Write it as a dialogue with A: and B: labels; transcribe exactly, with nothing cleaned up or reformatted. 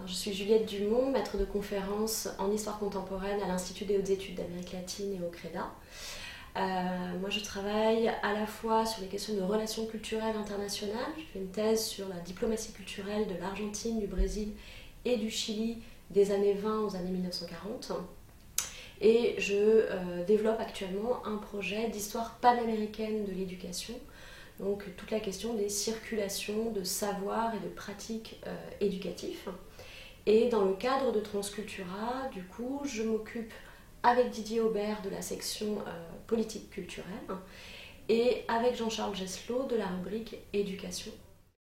A: Je suis Juliette Dumont, maître de conférence en histoire contemporaine à l'Institut des hautes études d'Amérique latine et au CREDA. Euh, moi, je travaille à la fois sur les questions de relations culturelles internationales. Je fais une thèse sur la diplomatie culturelle de l'Argentine, du Brésil et du Chili des années vingt aux années mille neuf cent quarante. Et je euh, développe actuellement un projet d'histoire panaméricaine de l'éducation. Donc toute la question des circulations de savoir et de pratiques euh, éducatifs. Et dans le cadre de Transcultura, du coup, je m'occupe avec Didier Aubert de la section euh, politique culturelle et avec Jean-Charles Gesselot de la rubrique éducation.